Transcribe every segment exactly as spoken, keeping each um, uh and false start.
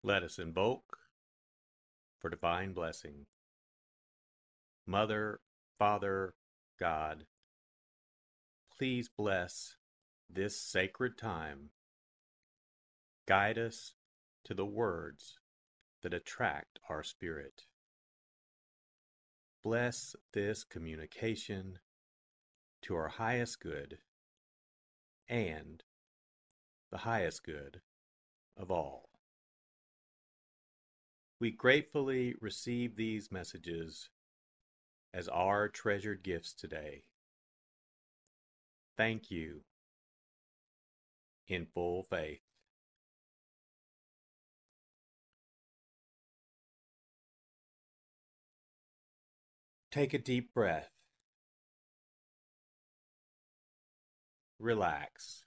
Let us invoke for divine blessing. Mother, Father, God, please bless this sacred time. Guide us to the words that attract our spirit. Bless this communication to our highest good and the highest good of all. We gratefully receive these messages as our treasured gifts today. Thank you in full faith. Take a deep breath. Relax.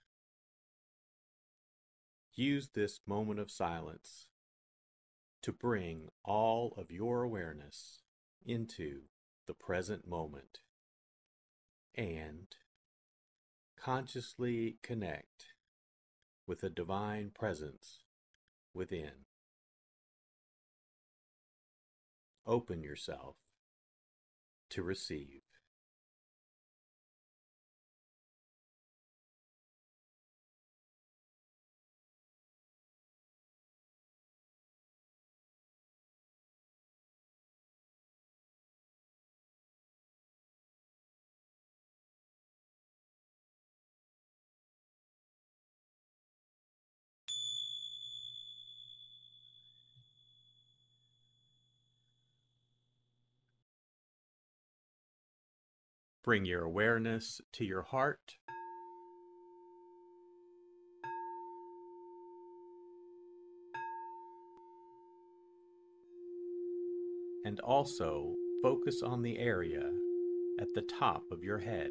Use this moment of silence to bring all of your awareness into the present moment and consciously connect with the divine presence within. Open yourself to receive. Bring your awareness to your heart. And also focus on the area at the top of your head.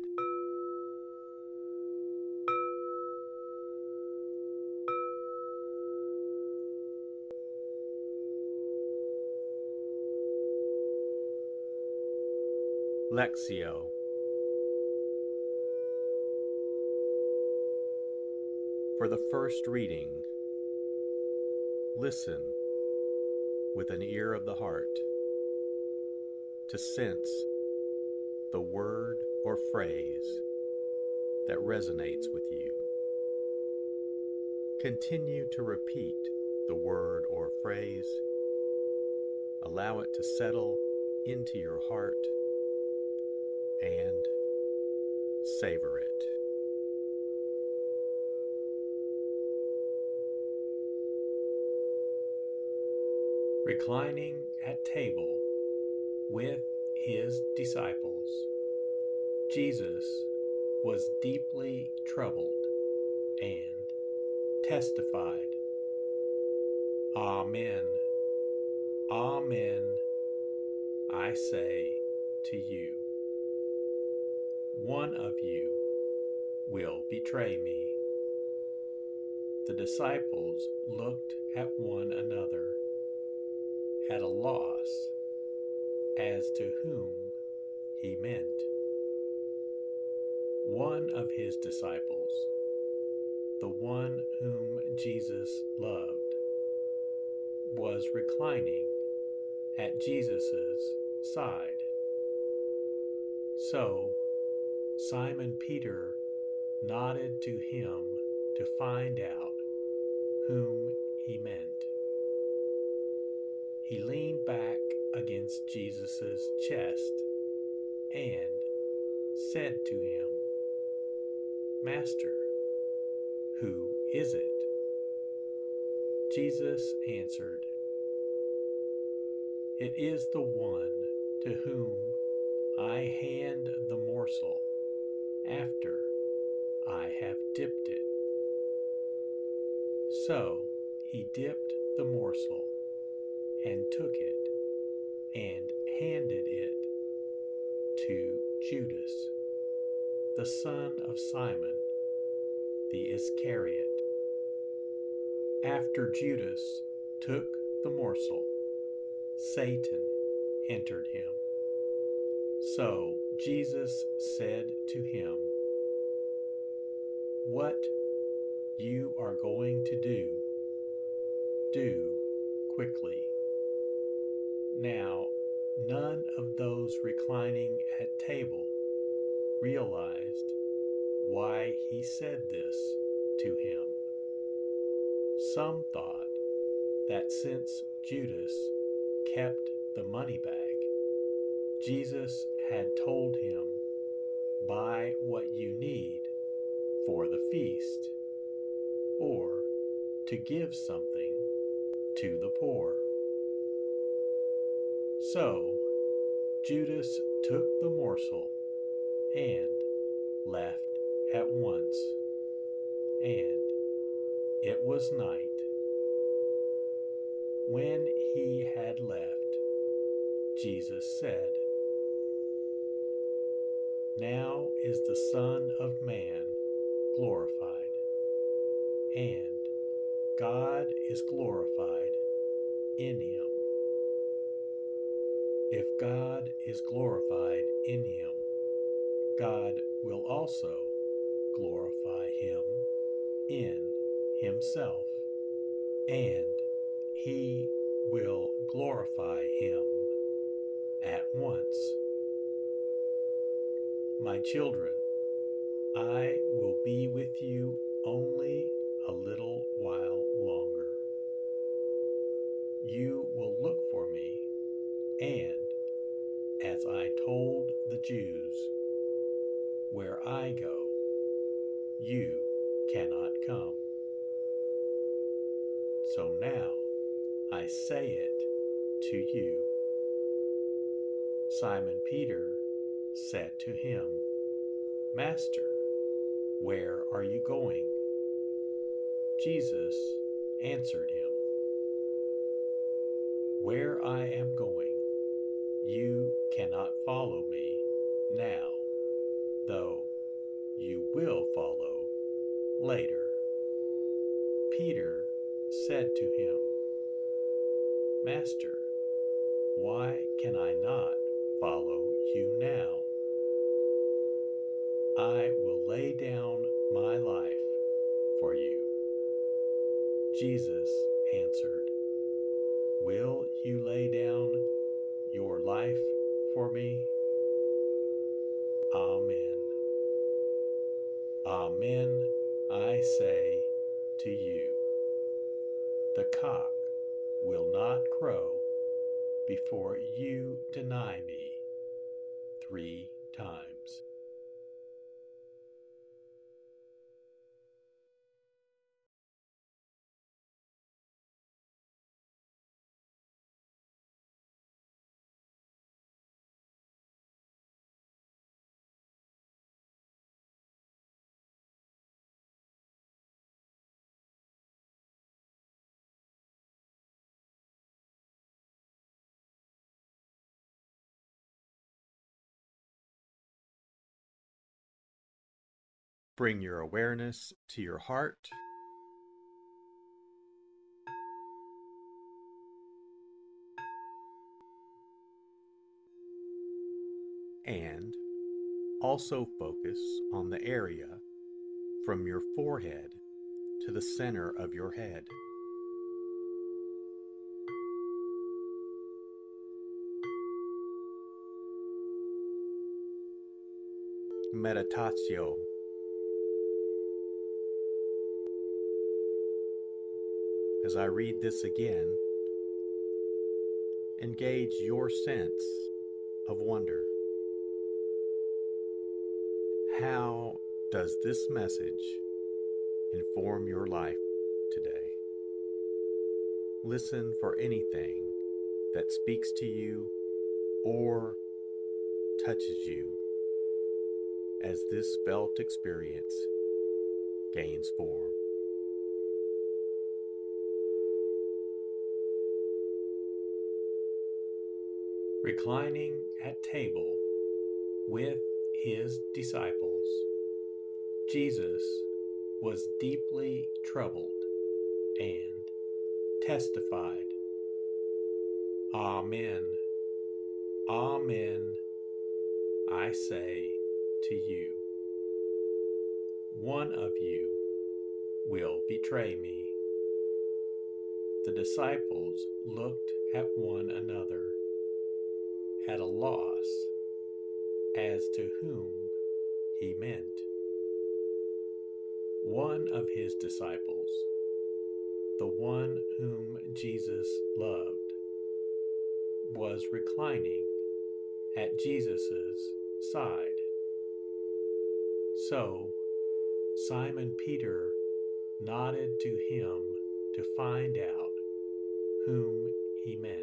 Lectio. For the first reading, listen with an ear of the heart to sense the word or phrase that resonates with you. Continue to repeat the word or phrase. Allow it to settle into your heart and savor it. Reclining at table with his disciples, Jesus was deeply troubled and testified, Amen, Amen, I say to you, one of you will betray me. The disciples looked at one another, at a loss as to whom he meant. One of his disciples, the one whom Jesus loved, was reclining at Jesus' side. So Simon Peter nodded to him to find out whom he meant. He leaned back against Jesus' chest and said to him, Master, who is it? Jesus answered, It is the one to whom I hand the morsel after I have dipped it. So he dipped the morsel and took it and handed it to Judas, the son of Simon the Iscariot. After Judas took the morsel, Satan entered him. So Jesus said to him, What you are going to do, do quickly. Now, none of those reclining at table realized why he said this to him. Some thought that since Judas kept the money bag, Jesus had told him, "Buy what you need for the feast," or to give something to the poor. So Judas took the morsel and left at once, and it was night. When he had left, Jesus said, "Now is the Son of Man glorified, and God is glorified in him. If God is glorified in him, God will also glorify him in himself, and he will glorify him at once. My children, I will be with you only a little while longer. You will look for me, and as I told the Jews, where I go, you cannot come. So now I say it to you." Simon Peter said to him, "Master, where are you going?" Jesus answered him, "Where I am going, you cannot follow me now, though you will follow later." Peter said to him, "Master, why can I not follow you now? I will lay down my life for you." Jesus answered, "Will you lay down your life for me?" Amen. Amen, I say to you, the cock will not crow before you deny me three times. Bring your awareness to your heart. And also focus on the area from your forehead to the center of your head. Meditatio. As I read this again, engage your sense of wonder. How does this message inform your life today? Listen for anything that speaks to you or touches you as this felt experience gains form. Reclining at table with his disciples, Jesus was deeply troubled and testified, "Amen, amen, I say to you, one of you will betray me." The disciples looked at one another, at a loss as to whom he meant. One of his disciples, the one whom Jesus loved, was reclining at Jesus' side. So Simon Peter nodded to him to find out whom he meant.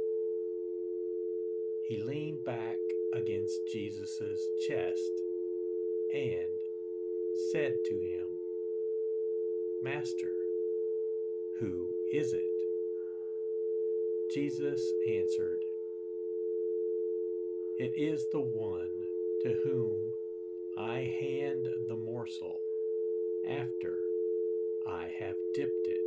He leaned back against Jesus' chest and said to him, "Master, who is it?" Jesus answered, "It is the one to whom I hand the morsel after I have dipped it."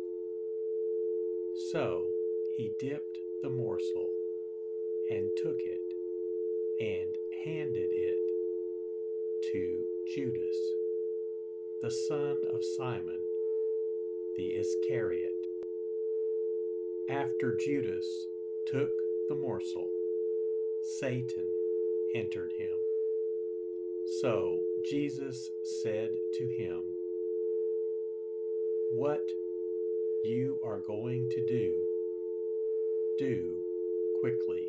So he dipped the morsel and took it and handed it to Judas, the son of Simon the Iscariot. After Judas took the morsel, Satan entered him. So Jesus said to him, "What you are going to do, do quickly."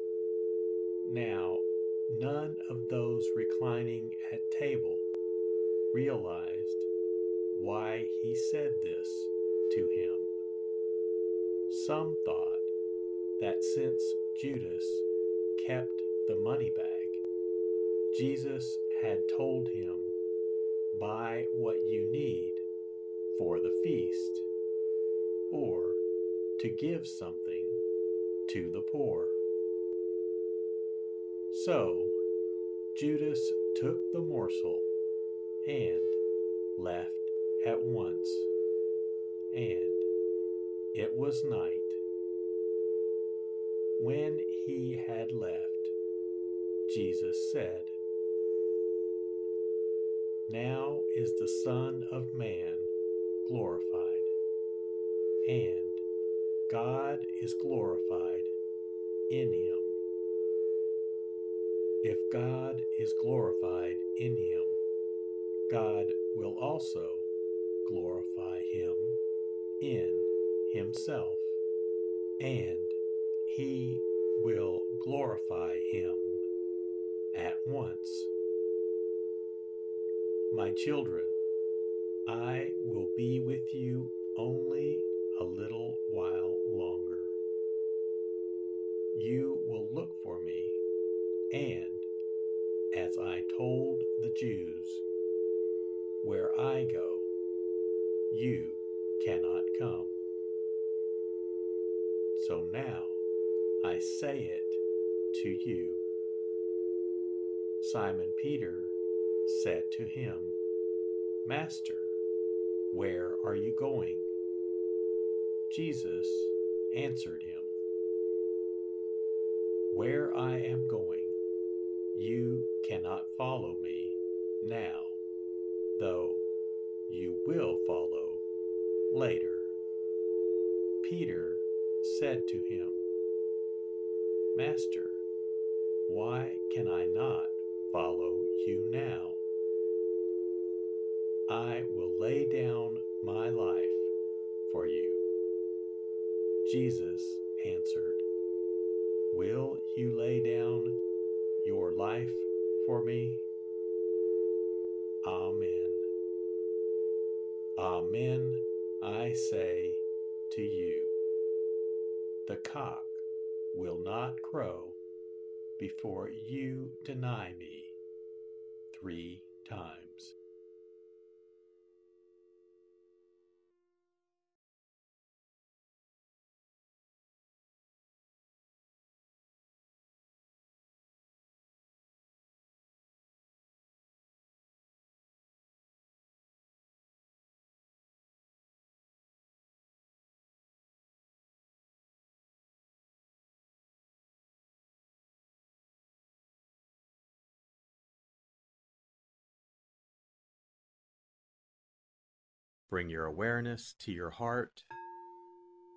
Now, none of those reclining at table realized why he said this to him. Some thought that since Judas kept the money bag, Jesus had told him, "Buy what you need for the feast," or to give something to the poor. So Judas took the morsel and left at once, and it was night. When he had left, Jesus said, "Now is the Son of Man glorified, and God is glorified in him. If God is glorified in him, God will also glorify him in himself, and he will glorify him at once. My children, I will be with you only a little while longer. You will look for me, and as I told the Jews, where I go, you cannot come. So now I say it to you." Simon Peter said to him, "Master, where are you going?" Jesus answered him, "Where I am going, you cannot follow me now, though you will follow later." Peter said to him, "Master, why can I not follow you now? I will lay down my life for you." Jesus answered, "Will you lay down your life for me?" Amen. Amen, I say to you, the cock will not crow before you deny me three times. Bring your awareness to your heart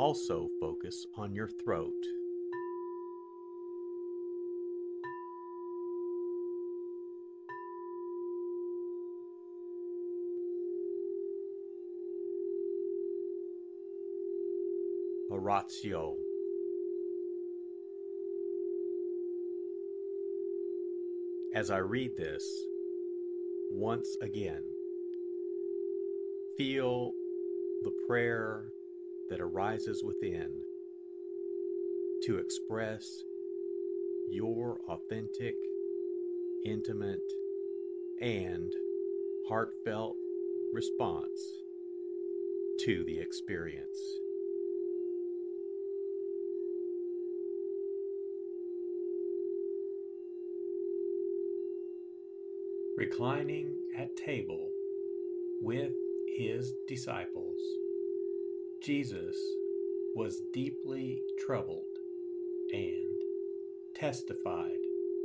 also focus on your throat. Oratio. As I read this, once again, feel the prayer that arises within to express your authentic, intimate, and heartfelt response to the experience. Reclining at table with his disciples, Jesus was deeply troubled and testified,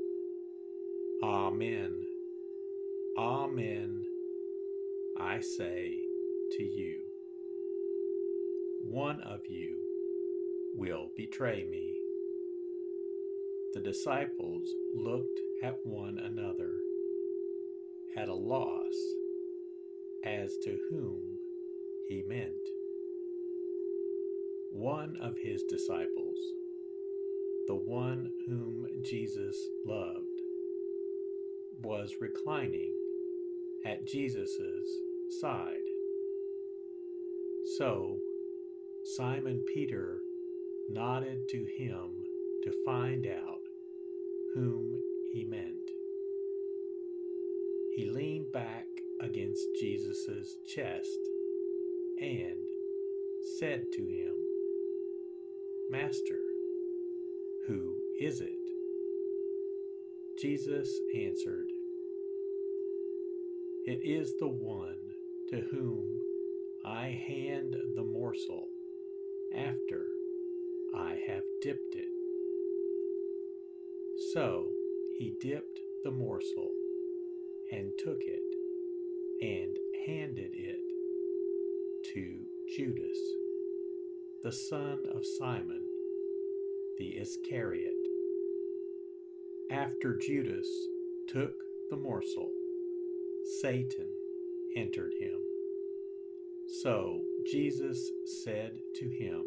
Amen, Amen, I say to you, one of you will betray me. The disciples looked at one another, at a loss as to whom he meant. One of his disciples, the one whom Jesus loved, was reclining at Jesus' side. So Simon Peter nodded to him to find out whom he meant. He leaned back against Jesus' chest and said to him, Master, who is it? Jesus answered, It is the one to whom I hand the morsel after I have dipped it. So he dipped the morsel and took it and handed it to Judas, the son of Simon, the Iscariot. After Judas took the morsel, Satan entered him. So Jesus said to him,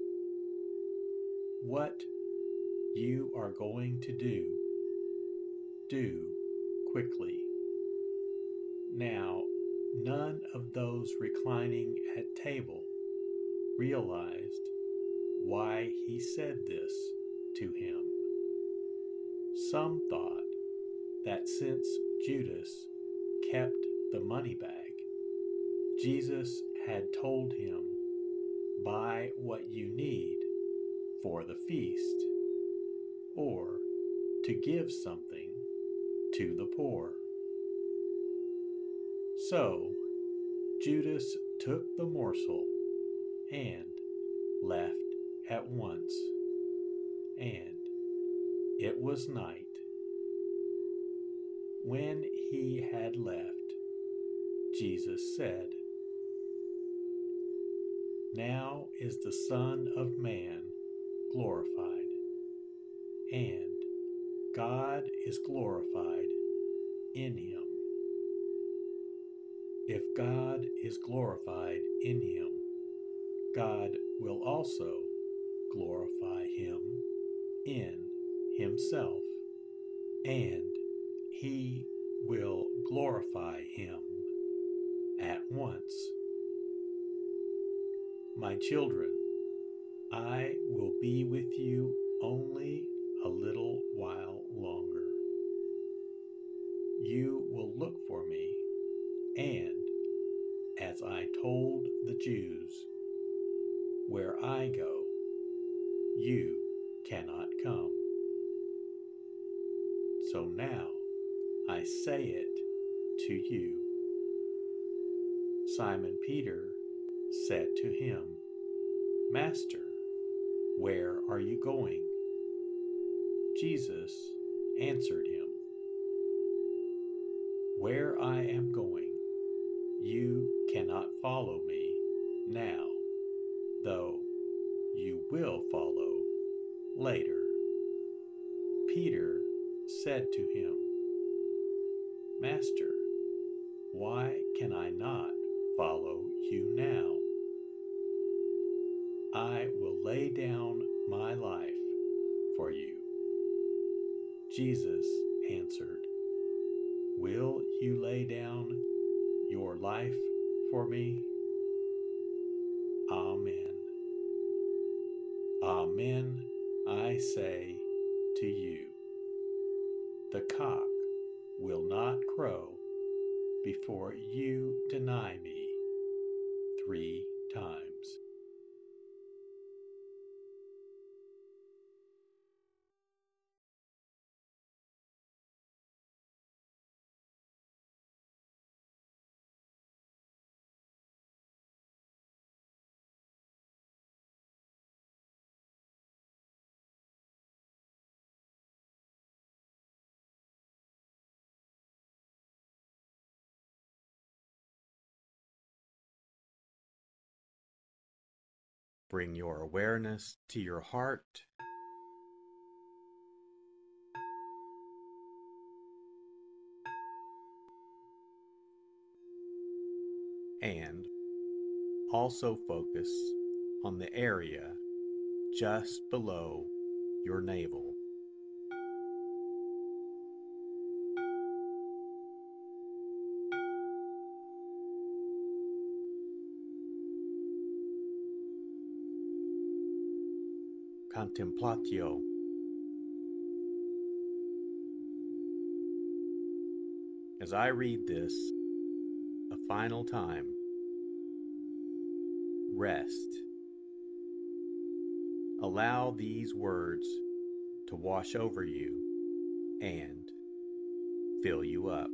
What you are going to do, do quickly. Now, none of those reclining at table realized why he said this to him. Some thought that since Judas kept the money bag, Jesus had told him, buy what you need for the feast, or to give something to the poor. So Judas took the morsel and left at once, and it was night. When he had left, Jesus said, Now is the Son of Man glorified, and God is glorified in him. If God is glorified in him, God will also glorify him in himself, and he will glorify him at once. My children, I will be with you only a little while longer. You will look for me, and as I told the Jews, where I go, you cannot come. So now I say it to you. Simon Peter said to him, Master, where are you going? Jesus answered him, Where I am going, you cannot follow me now, though will follow later. Peter said to him, Master, why can I not follow you now? I will lay down my life for you. Jesus answered, Will you lay down your life for me? Amen. Amen, I say to you, the cock will not crow before you deny me three times. Bring your awareness to your heart and also focus on the area just below your navel. Contemplatio. As I read this a final time, rest. Allow these words to wash over you and fill you up.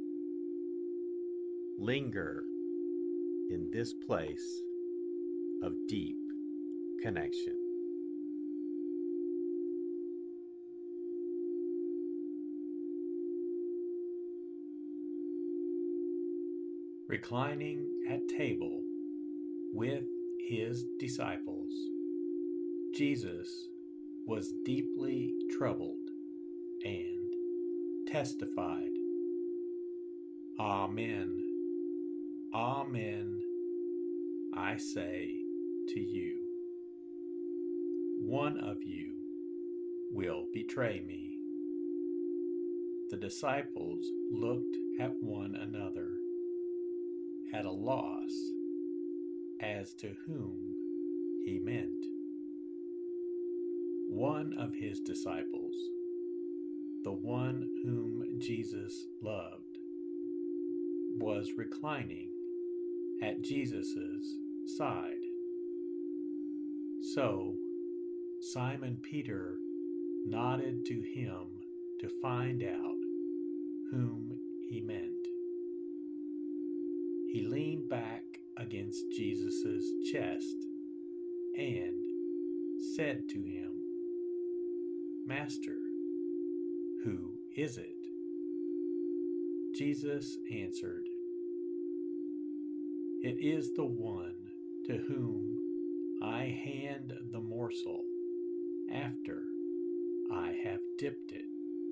Linger in this place of deep connection. Reclining at table with his disciples, Jesus was deeply troubled and testified, Amen, Amen, I say to you, one of you will betray me. The disciples looked at one another, at a loss as to whom he meant. One of his disciples, the one whom Jesus loved, was reclining at Jesus' side. So Simon Peter nodded to him to find out whom he meant. He leaned back against Jesus' chest and said to him, Master, who is it? Jesus answered, It is the one to whom I hand the morsel after I have dipped it.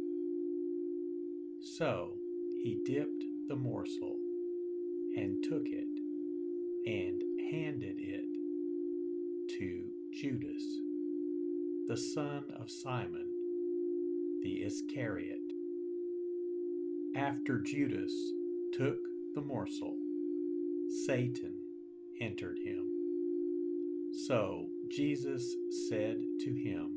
So he dipped the morsel and took it and handed it to Judas, the son of Simon, the Iscariot. After Judas took the morsel, Satan entered him. So Jesus said to him,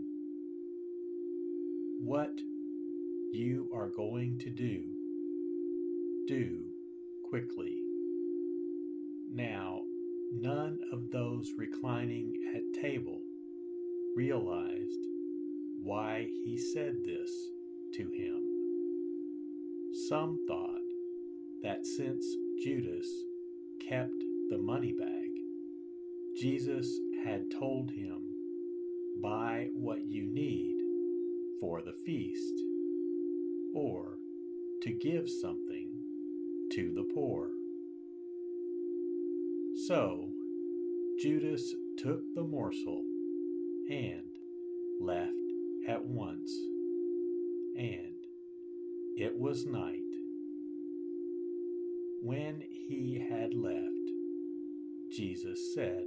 What you are going to do, do quickly. Now, none of those reclining at table realized why he said this to him. Some thought that since Judas kept the money bag, Jesus had told him, Buy what you need for the feast, or to give something to the poor. So Judas took the morsel, and left at once. And it was night. When he had left, Jesus said,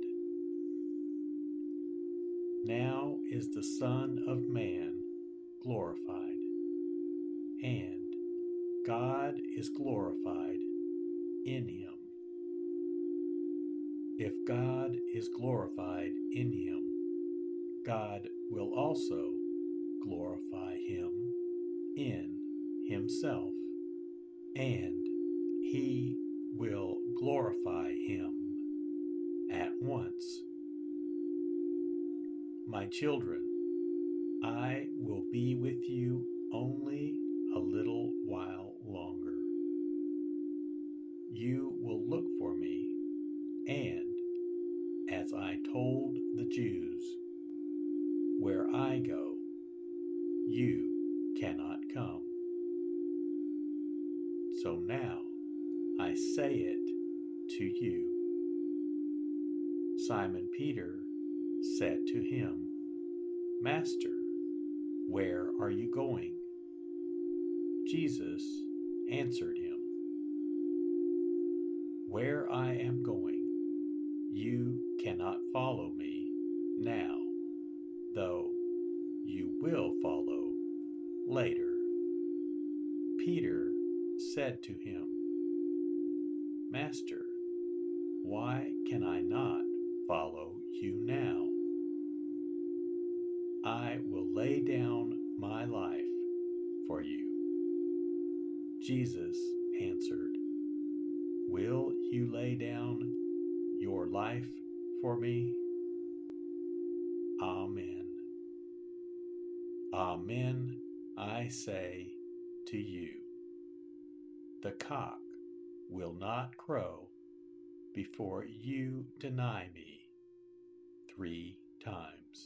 "Now is the Son of Man glorified, and God is glorified in him. If God is glorified in him, God will also glorify him in himself, and he will glorify him at once. My children, I will be with you only a little while longer. You will look for me, and as I told the Jews, where I go, you cannot come. So now I say it to you." Simon Peter said to him, "Master, where are you going?" Jesus answered him, "Where I am going, you cannot follow me now, though you will follow later." Peter said to him, "Master, why can I not follow you now? I will lay down my life for you." Jesus answered, "Will you lay down your life for me?" Amen. Amen, I say to you, the cock will not crow before you deny me three times.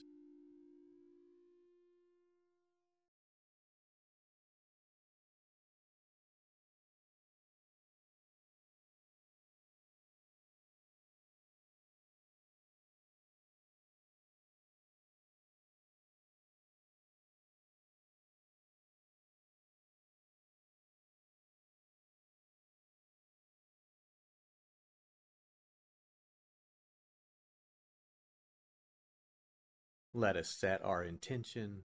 Let us set our intention.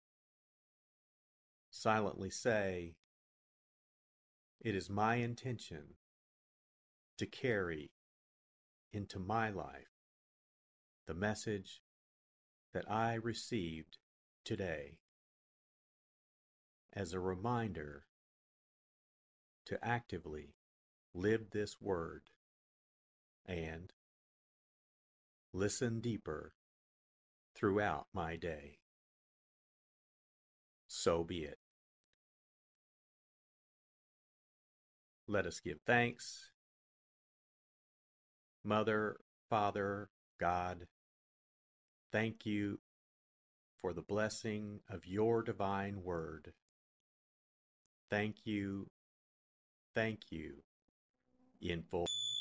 Silently say, "It is my intention to carry into my life the message that I received today as a reminder to actively live this word and listen deeper throughout my day." So be it. Let us give thanks. Mother, Father, God, thank you for the blessing of your divine word. Thank you, thank you, in full.